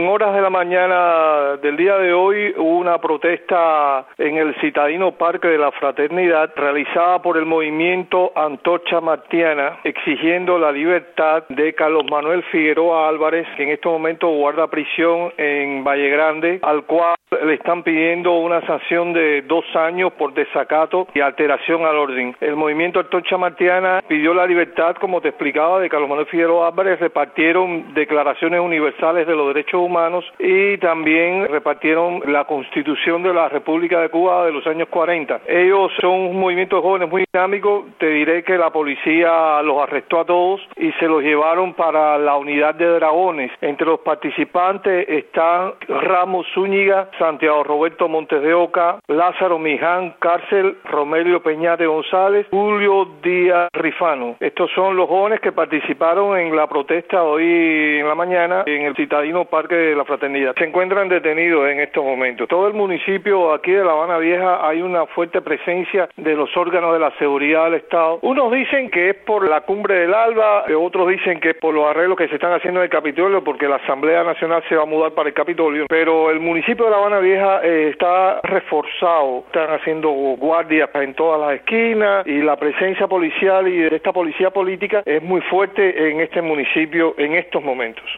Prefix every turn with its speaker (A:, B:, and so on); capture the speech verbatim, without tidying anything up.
A: En horas de la mañana del día de hoy hubo una protesta en el citadino Parque de la Fraternidad realizada por el movimiento Antorcha Martiana exigiendo la libertad de Carlos Manuel Figueroa Álvarez, que en estos momentos guarda prisión en Valle Grande, al cual le están pidiendo una sanción de dos años por desacato y alteración al orden. El movimiento Antorcha Martiana pidió la libertad, como te explicaba, de Carlos Manuel Figueroa Álvarez, repartieron declaraciones universales de los derechos humanos y también repartieron la Constitución de la República de Cuba de los años cuarenta. Ellos son un movimiento de jóvenes muy dinámico. Te diré que la policía los arrestó a todos y se los llevaron para la unidad de Dragones. Entre los participantes están Ramos Zúñiga, Santiago Roberto Montes de Oca, Lázaro Miján Cárcel, Romelio Peñate González, Julio Díaz Rifano. Estos son los jóvenes que participaron en la protesta hoy en la mañana en el citadino Parque de la Fraternidad. Se encuentran detenidos en estos momentos. Todo el municipio aquí de La Habana Vieja hay una fuerte presencia de los órganos de la seguridad del Estado. Unos dicen que es por la cumbre del Alba, otros dicen que es por los arreglos que se están haciendo en el Capitolio, porque la Asamblea Nacional se va a mudar para el Capitolio. Pero el municipio de La Habana Vieja eh, está reforzado, están haciendo guardias en todas las esquinas y la presencia policial y de esta policía política es muy fuerte en este municipio en estos momentos.